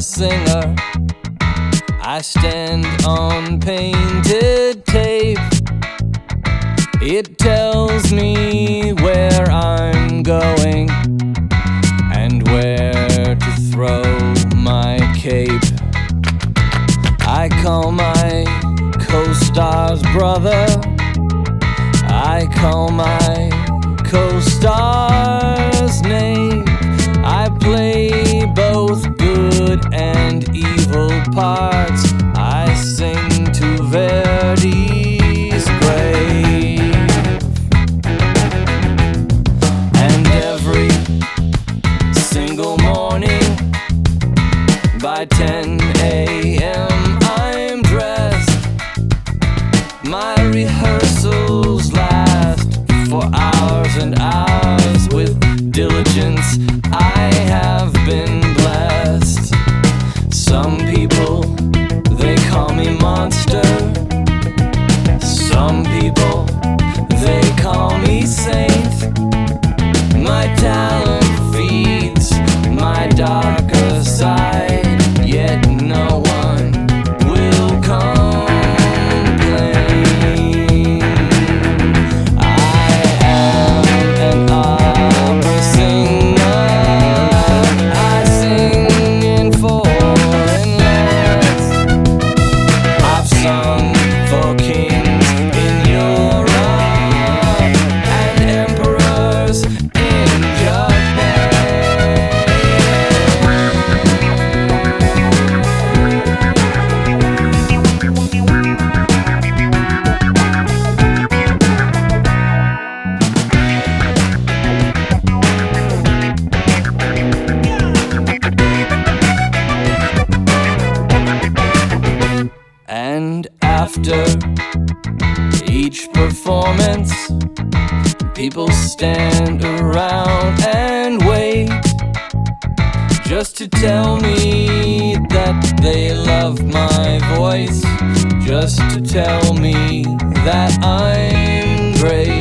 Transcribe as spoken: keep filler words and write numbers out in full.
singer. I stand on painted tape. It tells me where I'm going and where to throw my cape. I call my co-star's brother. I call my co-star's name. I play both good and evil parts. I sing to Verdi's grave. And every single morning by ten a.m. I'm dressed. My rehearsals last for hours and hours. With diligence I have been blessed. Some people, they call me monster. Some people, they call me saint. My talent feeds my darker side, yet no one will complain. I am an opera singer. I sing in foreign lands. I've sung for kings in Europe and emperors in Japan. And after each performance, people stand around and wait, just to tell me that they love my voice, just to tell me that I'm great.